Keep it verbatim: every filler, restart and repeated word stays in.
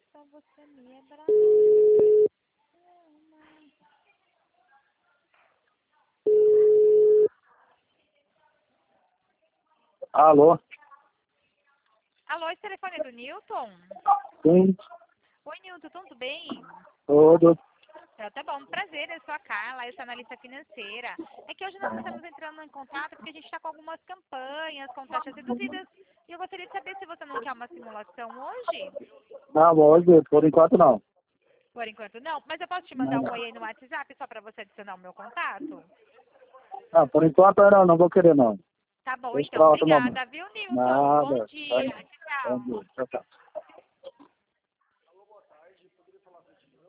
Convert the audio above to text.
Só você me é brava. Alô? Alô, esse telefone é do Newton? Sim, Oi, Newton, tudo bem? tudo. É, tá bom, prazer, eu sou a Carla, eu sou analista financeira. É que hoje nós estamos entrando em contato porque a gente está com algumas campanhas com taxas reduzidas e eu gostaria de saber se você não quer uma simulação hoje. Não, hoje, por enquanto não. Por enquanto não, mas eu posso te mandar Não, um não. oi aí no WhatsApp só para você adicionar o meu contato? Não, por enquanto não, não vou querer não. Tá bom, Deixa então, para outro momento. obrigada, viu, Newton? Bom Nada. dia, Tá? tchau. Bom dia. Tchau, tchau.